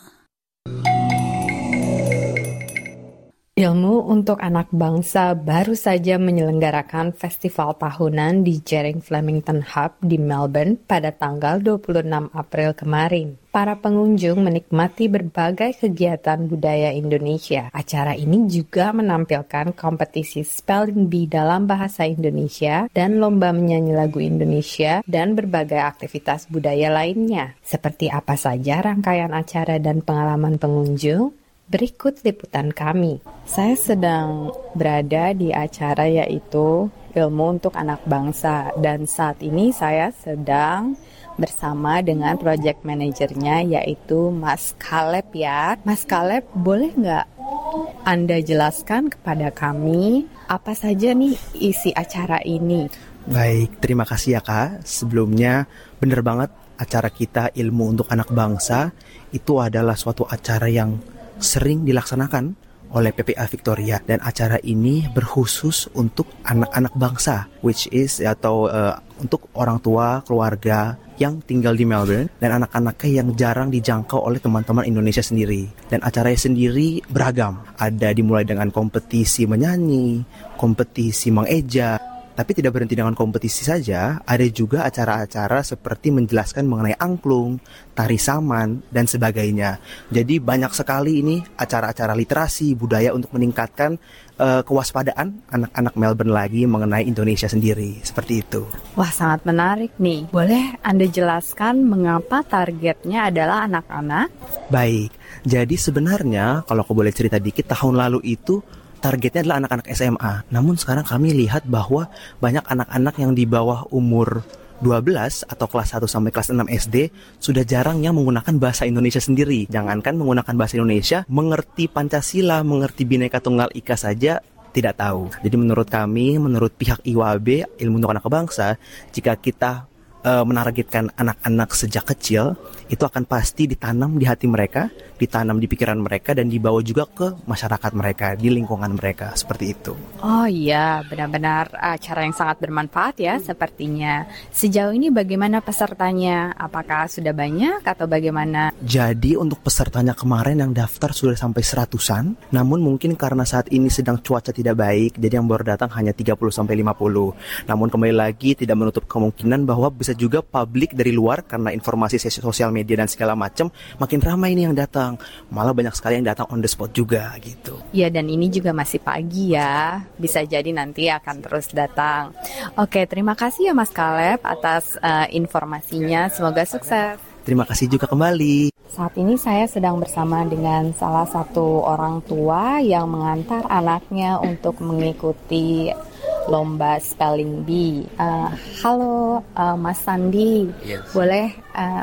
Ilmu untuk Anak Bangsa baru saja menyelenggarakan festival tahunan di Jering Flemington Hub di Melbourne pada tanggal dua puluh enam April kemarin. Para pengunjung menikmati berbagai kegiatan budaya Indonesia. Acara ini juga menampilkan kompetisi spelling bee dalam bahasa Indonesia dan lomba menyanyi lagu Indonesia dan berbagai aktivitas budaya lainnya. Seperti apa saja rangkaian acara dan pengalaman pengunjung? Berikut liputan kami. Saya sedang berada di acara yaitu Ilmu untuk Anak Bangsa, dan saat ini saya sedang bersama dengan project manajernya yaitu Mas Caleb ya. Mas Caleb, boleh nggak Anda jelaskan kepada kami apa saja nih isi acara ini? Baik, terima kasih ya Kak. Sebelumnya benar banget acara kita Ilmu untuk Anak Bangsa itu adalah suatu acara yang sering dilaksanakan oleh P P A Victoria, dan acara ini berkhusus untuk anak-anak bangsa, which is atau uh, untuk orang tua keluarga yang tinggal di Melbourne dan anak-anaknya yang jarang dijangkau oleh teman-teman Indonesia sendiri. Dan acaranya sendiri beragam, ada dimulai dengan kompetisi menyanyi, kompetisi mengeja. Tapi tidak berhenti dengan kompetisi saja, ada juga acara-acara seperti menjelaskan mengenai angklung, tari saman, dan sebagainya. Jadi banyak sekali ini acara-acara literasi, budaya untuk meningkatkan uh, kewaspadaan anak-anak Melbourne lagi mengenai Indonesia sendiri. Seperti itu. Wah, sangat menarik nih. Boleh Anda jelaskan mengapa targetnya adalah anak-anak? Baik, jadi sebenarnya kalau aku boleh cerita dikit, tahun lalu itu targetnya adalah anak-anak S M A. Namun sekarang kami lihat bahwa banyak anak-anak yang di bawah umur dua belas atau kelas satu sampai kelas enam S D sudah jarang yang menggunakan bahasa Indonesia sendiri. Jangankan menggunakan bahasa Indonesia, mengerti Pancasila, mengerti Bhinneka Tunggal Ika saja tidak tahu. Jadi menurut kami, menurut pihak I W A B, Ilmu untuk Anak Bangsa, jika kita uh, menargetkan anak-anak sejak kecil, itu akan pasti ditanam di hati mereka, ditanam di pikiran mereka, dan dibawa juga ke masyarakat mereka, di lingkungan mereka, seperti itu. Oh iya, benar-benar acara yang sangat bermanfaat ya sepertinya. Sejauh ini bagaimana pesertanya? Apakah sudah banyak atau bagaimana? Jadi untuk pesertanya kemarin yang daftar sudah sampai seratusan, namun mungkin karena saat ini sedang cuaca tidak baik, jadi yang baru datang hanya tiga puluh sampai lima puluh. Namun kembali lagi tidak menutup kemungkinan bahwa bisa juga publik dari luar, karena informasi sosial media dan segala macam makin ramai ini yang datang. Malah banyak sekali yang datang on the spot juga gitu. Ya, dan ini juga masih pagi ya. Bisa jadi nanti akan terus datang. Oke, terima kasih ya Mas Caleb atas uh, informasinya. Semoga sukses. Terima kasih juga kembali. Saat ini saya sedang bersama dengan salah satu orang tua yang mengantar anaknya untuk mengikuti lomba spelling bee. Uh, halo uh, Mas Sandi, yes. Boleh uh,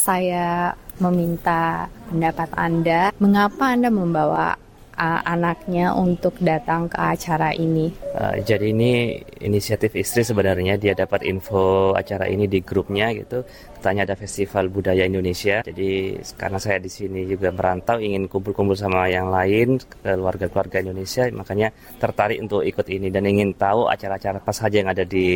saya meminta pendapat Anda, mengapa Anda membawa uh, anaknya untuk datang ke acara ini? Uh, jadi ini inisiatif istri sebenarnya, dia dapat info acara ini di grupnya gitu. Katanya ada festival budaya Indonesia. Jadi karena saya di sini juga merantau, ingin kumpul-kumpul sama yang lain, keluarga-keluarga Indonesia, makanya tertarik untuk ikut ini dan ingin tahu acara-acara apa saja yang ada di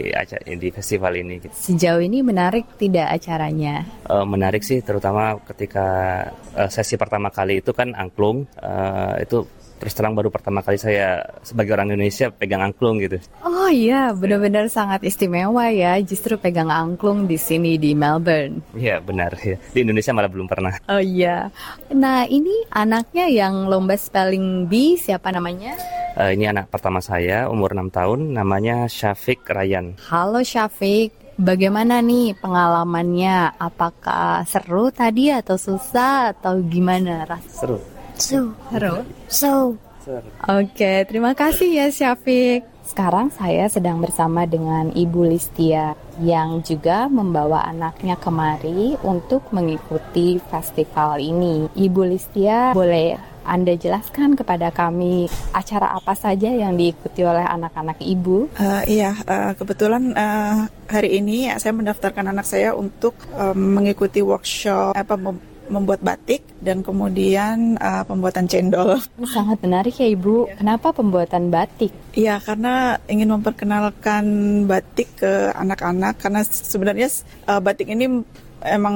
di festival ini. Gitu. Sejauh ini menarik tidak acaranya? Uh, menarik sih, terutama ketika uh, sesi pertama kali itu kan angklung, uh, itu terus terang baru pertama kali saya sebagai orang Indonesia pegang angklung gitu. Oh iya, benar-benar sangat istimewa ya, justru pegang angklung di sini di Melbourne. Iya benar ya, di Indonesia malah belum pernah. Oh iya, nah ini anaknya yang lomba spelling bee siapa namanya? Uh, ini anak pertama saya, umur enam tahun, namanya Syafiq Ryan. Halo Syafiq. Bagaimana nih pengalamannya? Apakah seru tadi atau susah atau gimana? Seru. Seru. Seru. So. Dokter. Oke, terima kasih ya Syafiq. Sekarang saya sedang bersama dengan Ibu Listia yang juga membawa anaknya kemari untuk mengikuti festival ini. Ibu Listia, boleh Anda jelaskan kepada kami acara apa saja yang diikuti oleh anak-anak Ibu? Uh, iya, uh, kebetulan uh, hari ini ya, saya mendaftarkan anak saya untuk um, mengikuti workshop apa membuat batik dan kemudian uh, pembuatan cendol. Sangat menarik ya Ibu. Kenapa pembuatan batik? Iya, karena ingin memperkenalkan batik ke anak-anak, karena sebenarnya uh, batik ini emang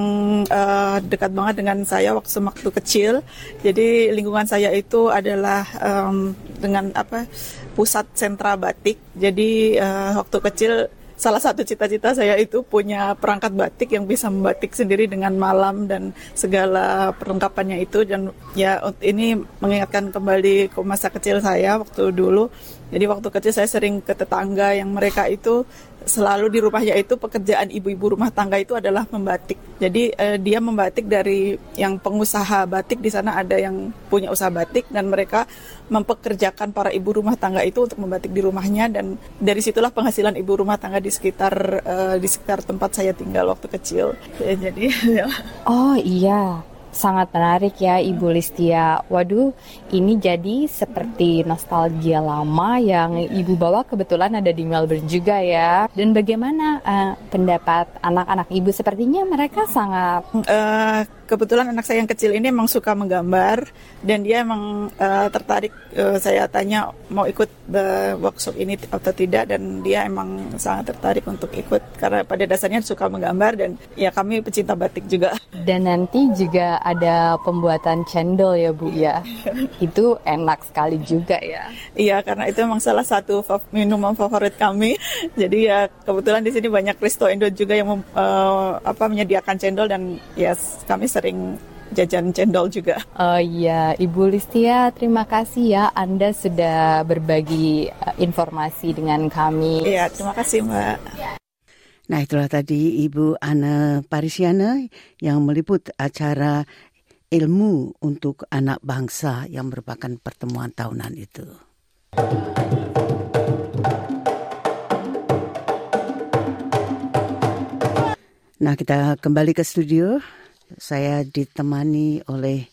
uh, dekat banget dengan saya waktu waktu kecil. Jadi lingkungan saya itu adalah um, dengan apa pusat sentra batik. Jadi uh, waktu kecil salah satu cita-cita saya itu punya perangkat batik yang bisa membatik sendiri dengan malam dan segala perlengkapannya itu. Dan ya ini mengingatkan kembali ke masa kecil saya waktu dulu. Jadi waktu kecil saya sering ke tetangga yang mereka itu selalu di rumahnya itu pekerjaan ibu-ibu rumah tangga itu adalah membatik. Jadi eh, dia membatik dari yang pengusaha batik, di sana ada yang punya usaha batik dan mereka mempekerjakan para ibu rumah tangga itu untuk membatik di rumahnya, dan dari situlah penghasilan ibu rumah tangga di sekitar eh, di sekitar tempat saya tinggal waktu kecil. Ya, jadi ya. Oh iya. Sangat menarik ya Ibu Listia. Waduh, ini jadi seperti nostalgia lama yang Ibu bawa, kebetulan ada di Melbourne juga ya. Dan bagaimana uh, pendapat anak-anak Ibu? Sepertinya mereka sangat... Uh, kebetulan anak saya yang kecil ini emang suka menggambar dan dia emang uh, tertarik. Uh, saya tanya mau ikut the workshop ini atau tidak, dan dia emang sangat tertarik untuk ikut karena pada dasarnya suka menggambar dan ya kami pecinta batik juga. Dan nanti juga ada pembuatan cendol ya Bu ya. Itu enak sekali juga ya. Iya, karena itu emang salah satu fav- minuman favorit kami. Jadi ya kebetulan di sini banyak resto Indo juga yang mem- uh, apa menyediakan cendol, dan ya kami sering jajan cendol juga. Oh iya, Ibu Listia, terima kasih ya Anda sudah berbagi uh, informasi dengan kami. Iya, terima kasih Mbak. Nah, itulah tadi Ibu Anna Parisiana yang meliput acara ilmu untuk anak bangsa yang merupakan pertemuan tahunan itu. Nah, kita kembali ke studio. Saya ditemani oleh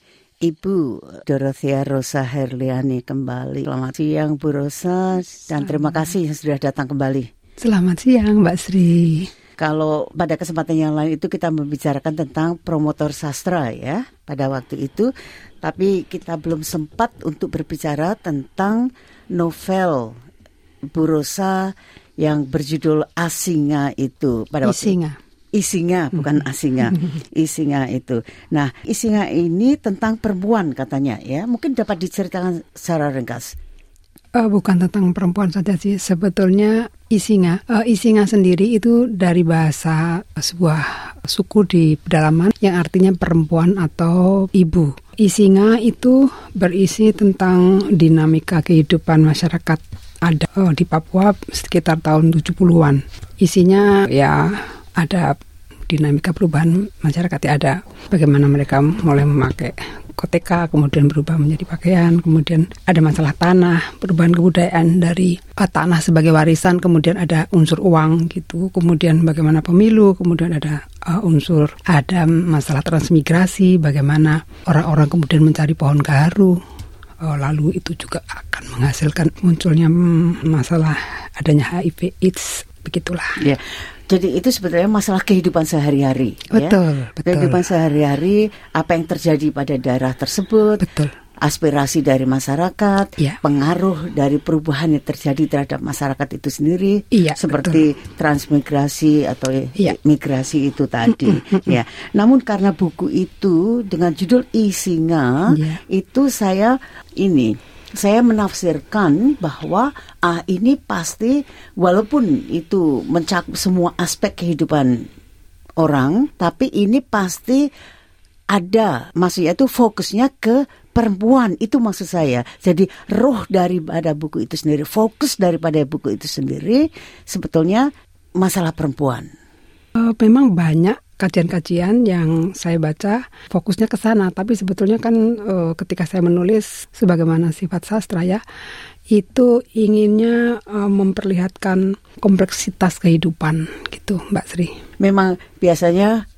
Ibu Dorothea Rosa Herliani kembali. Selamat siang Bu Rosa, dan terima kasih sudah datang kembali. Selamat siang Mbak Sri. Kalau pada kesempatan yang lain itu kita membicarakan tentang promotor sastra ya pada waktu itu, tapi kita belum sempat untuk berbicara tentang novel Bu Rosa yang berjudul Asinga itu pada waktu Isinga. Isinga, bukan Asinga. Isinga itu. Nah, Isinga ini tentang perempuan katanya ya. Mungkin dapat diceritakan secara ringkas. Uh, bukan tentang perempuan saja sih. Sebetulnya Isinga. Uh, Isinga sendiri itu dari bahasa sebuah suku di pedalaman yang artinya perempuan atau ibu. Isinga itu berisi tentang dinamika kehidupan masyarakat ada uh, di Papua sekitar tahun tujuh puluhan. Isinya ya ada dinamika perubahan masyarakat, ya ada bagaimana mereka mulai memakai koteka, kemudian berubah menjadi pakaian, kemudian ada masalah tanah, perubahan kebudayaan dari uh, tanah sebagai warisan, kemudian ada unsur uang gitu, kemudian bagaimana pemilu, kemudian ada uh, unsur, ada masalah transmigrasi, bagaimana orang-orang kemudian mencari pohon gaharu, uh, lalu itu juga akan menghasilkan munculnya mm, masalah adanya H I V AIDS, begitulah. Ya. Jadi itu sebetulnya masalah kehidupan sehari-hari. Betul, ya? betul. Kehidupan sehari-hari, apa yang terjadi pada daerah tersebut. Betul. Aspirasi dari masyarakat, ya. Pengaruh dari perubahan yang terjadi terhadap masyarakat itu sendiri. Iya, seperti betul. Transmigrasi atau ya. migrasi itu tadi. Ya. Namun karena buku itu dengan judul Isinga, ya. Itu saya ini... Saya menafsirkan bahwa ah ini pasti walaupun itu mencakup semua aspek kehidupan orang, tapi ini pasti ada, maksudnya itu fokusnya ke perempuan, itu maksud saya. Jadi roh daripada buku itu sendiri, fokus daripada buku itu sendiri sebetulnya masalah perempuan. Uh, memang banyak kajian-kajian yang saya baca fokusnya ke sana, tapi sebetulnya kan uh, ketika saya menulis sebagaimana sifat sastra ya, itu inginnya uh, memperlihatkan kompleksitas kehidupan gitu, Mbak Sri. Memang biasanya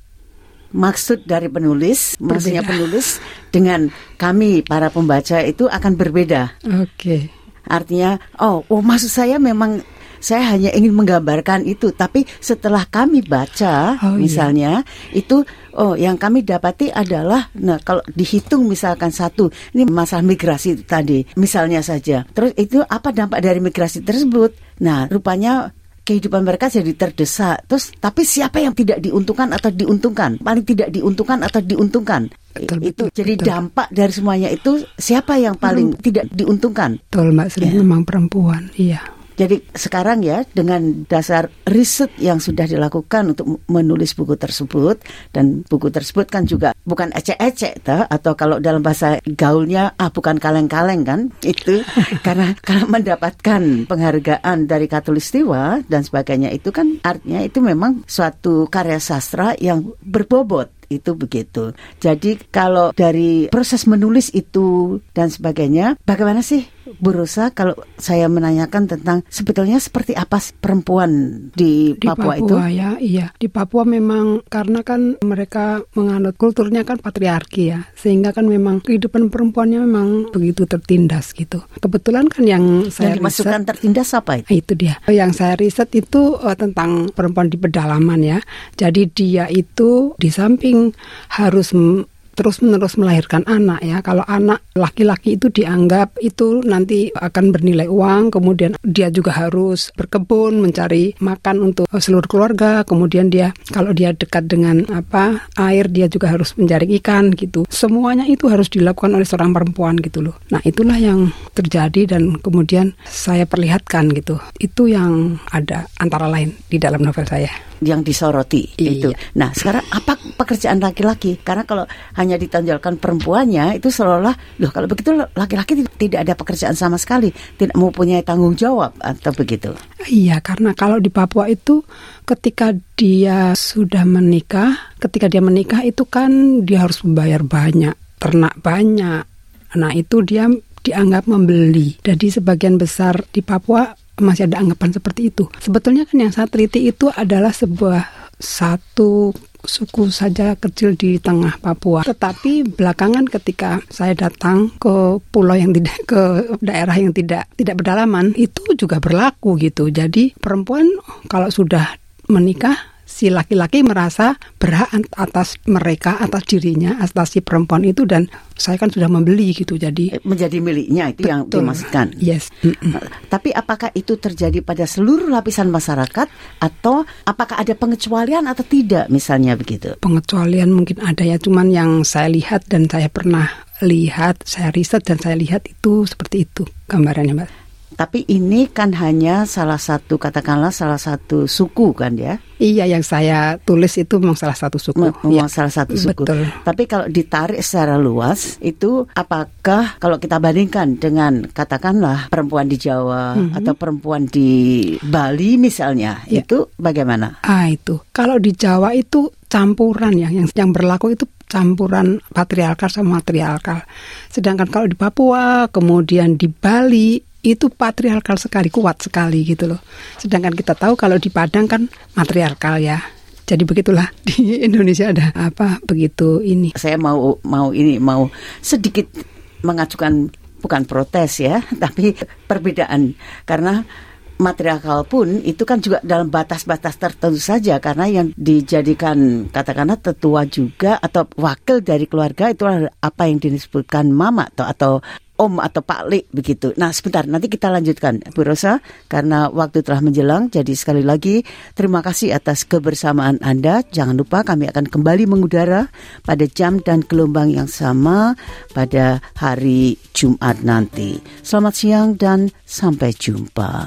maksud dari penulis, berbeda. Maksudnya penulis dengan kami para pembaca itu akan berbeda. Oke. Okay. Artinya, oh, oh maksud saya memang saya hanya ingin menggambarkan itu, tapi setelah kami baca, oh, misalnya, iya. itu, oh, yang kami dapati adalah, nah, kalau dihitung misalkan satu, ini masalah migrasi tadi, misalnya saja. Terus itu apa dampak dari migrasi tersebut? Nah, rupanya kehidupan mereka jadi terdesak. Terus, tapi siapa yang tidak diuntungkan atau diuntungkan? Paling tidak diuntungkan atau diuntungkan? Betul, itu betul, jadi betul. Dampak dari semuanya itu siapa yang paling hmm. tidak diuntungkan? Betul, Mbak Sri, ya. Memang perempuan, iya. Jadi sekarang ya dengan dasar riset yang sudah dilakukan untuk menulis buku tersebut, dan buku tersebut kan juga bukan ecek-ecek toh, atau kalau dalam bahasa gaulnya ah bukan kaleng-kaleng kan itu karena karena mendapatkan penghargaan dari Khatulistiwa dan sebagainya, itu kan artinya itu memang suatu karya sastra yang berbobot. Itu begitu. Jadi kalau dari proses menulis itu dan sebagainya, bagaimana sih Bu Rosa kalau saya menanyakan tentang sebetulnya seperti apa perempuan di Papua, di Papua itu? Ya, iya. Di Papua memang karena kan mereka menganut kulturnya kan patriarki ya, sehingga kan memang kehidupan perempuannya memang begitu tertindas gitu. Kebetulan kan yang saya yang dimasukkan riset, tertindas apa itu? Itu dia. Yang saya riset itu uh, tentang perempuan di pedalaman ya. Jadi dia itu di samping harus m- terus-menerus melahirkan anak ya. Kalau anak laki-laki itu dianggap itu nanti akan bernilai uang, kemudian dia juga harus berkebun, mencari makan untuk seluruh keluarga, kemudian dia kalau dia dekat dengan apa air dia juga harus mencari ikan gitu. Semuanya itu harus dilakukan oleh seorang perempuan gitu loh. Nah, itulah yang terjadi dan kemudian saya perlihatkan gitu. Itu yang ada antara lain di dalam novel saya. Yang disoroti iya. Itu. Nah, sekarang apa pekerjaan laki-laki? Karena kalau hanya ditonjolkan perempuannya itu seolah-olah, loh kalau begitu laki-laki tidak ada pekerjaan sama sekali, tidak mempunyai tanggung jawab atau begitu. Iya, karena kalau di Papua itu ketika dia sudah menikah, ketika dia menikah itu kan dia harus membayar banyak, ternak banyak. Nah, itu dia dianggap membeli. Jadi sebagian besar di Papua masih ada anggapan seperti itu. Sebetulnya kan yang saya teliti itu adalah sebuah satu suku saja kecil di tengah Papua. Tetapi belakangan ketika saya datang ke pulau yang tidak, ke daerah yang tidak tidak berdalaman, itu juga berlaku gitu. Jadi perempuan kalau sudah menikah, si laki-laki merasa berhak atas mereka, atas dirinya, atas si perempuan itu, dan saya kan sudah membeli gitu, jadi menjadi miliknya itu. Betul. Yang dimaksudkan. Yes. Mm-mm. Tapi apakah itu terjadi pada seluruh lapisan masyarakat atau apakah ada pengecualian atau tidak, misalnya begitu? Pengecualian mungkin ada ya, cuman yang saya lihat dan saya pernah lihat, saya riset dan saya lihat itu seperti itu gambarannya, Mbak. Tapi ini kan hanya salah satu, katakanlah salah satu suku kan ya? Iya, yang saya tulis itu memang salah satu suku. Memang ya, salah satu suku. Betul. Tapi kalau ditarik secara luas, itu apakah kalau kita bandingkan dengan katakanlah perempuan di Jawa mm-hmm. atau perempuan di Bali misalnya, ya. Itu bagaimana? Ah, itu. Kalau di Jawa itu campuran ya, yang yang berlaku itu campuran patriarkal sama matriarkal. Sedangkan kalau di Papua, kemudian di Bali, itu patriarkal sekali, kuat sekali gitu loh. Sedangkan kita tahu kalau di Padang kan matriarkal ya. Jadi begitulah di Indonesia ada apa begitu ini. Saya mau mau ini mau sedikit mengajukan bukan protes ya, tapi perbedaan karena matriarkal pun itu kan juga dalam batas-batas tertentu saja, karena yang dijadikan katakanlah tetua juga atau wakil dari keluarga itu apa yang disebutkan mama atau atau om atau Pak Lik begitu. Nah, sebentar nanti kita lanjutkan Bu Rosa karena waktu telah menjelang. Jadi sekali lagi terima kasih atas kebersamaan Anda. Jangan lupa kami akan kembali mengudara pada jam dan gelombang yang sama pada hari Jumat nanti. Selamat siang dan sampai jumpa.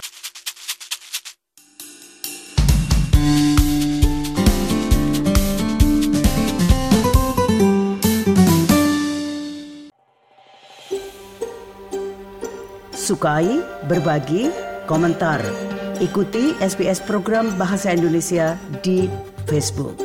Sukai, berbagi, komentar. Ikuti S B S program Bahasa Indonesia di Facebook.